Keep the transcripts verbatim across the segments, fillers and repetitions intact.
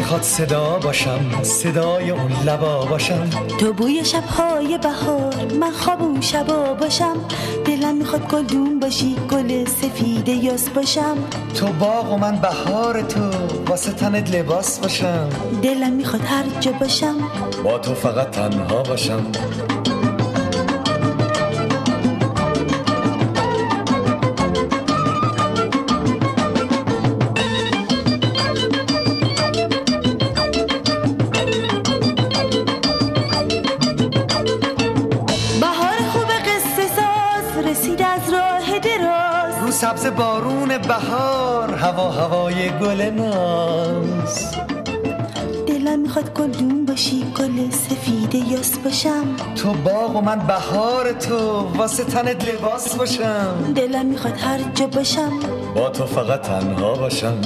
میخواد صدا باشم، صدای اون لبا باشم. تو بوی شبهای بهار، من خواب اون شبا باشم. دلم میخواد گلدون باشی، گل سفید یاس باشم. تو باغ و من بهار تو، واسه تنت لباس باشم. دلم میخواد هر جا باشم، با تو فقط تنها باشم. سبز بارون بهار، هوا هوای گل ناز. دلم میخواد گلدون باشی، گل سفید یاس باشم. تو باغ و من بهار تو، واسه تنت لباس باشم. دلم میخواد هر جا باشم، با تو فقط تنها باشم.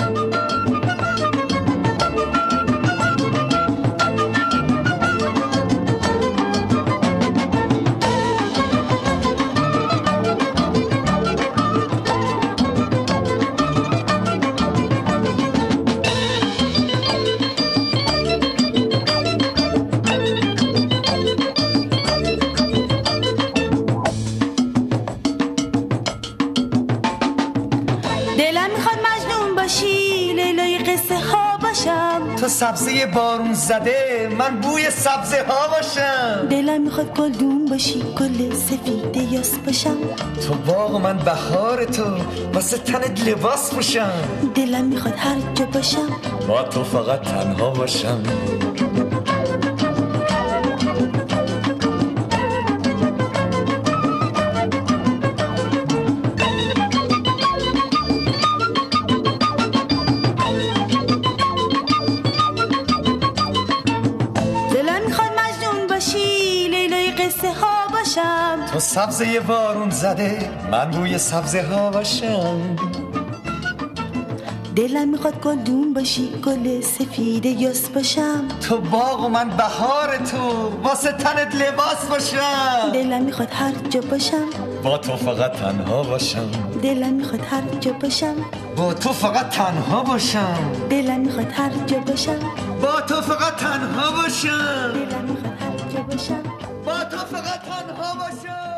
تو سبزه بارون زده، من بوی سبزه ها باشم. دلم میخواد گلدون باشی، گل سفید یاس باشم. تو باغ و من بهار تو، واسه تنت لباس باشم. دلم میخواد هر جا باشم، با تو فقط تنها باشم. تو سبزه بارون زده، من بوی سبزه ها باشم. دلم میخواد گلدون باشی، گل سفید یاس باشم. تو باغ و من بهار تو، واسه تنت لباس باشم. دلم میخواد هر جا باشم، با تو فقط تنها باشم. دلم میخواد هر جا باشم، با تو فقط تنها باشم. دلم میخواد هر جا باشم، با تو فقط تنها باشم. دلم میخواد هر جا باشم، با تو فقط تنها باشم.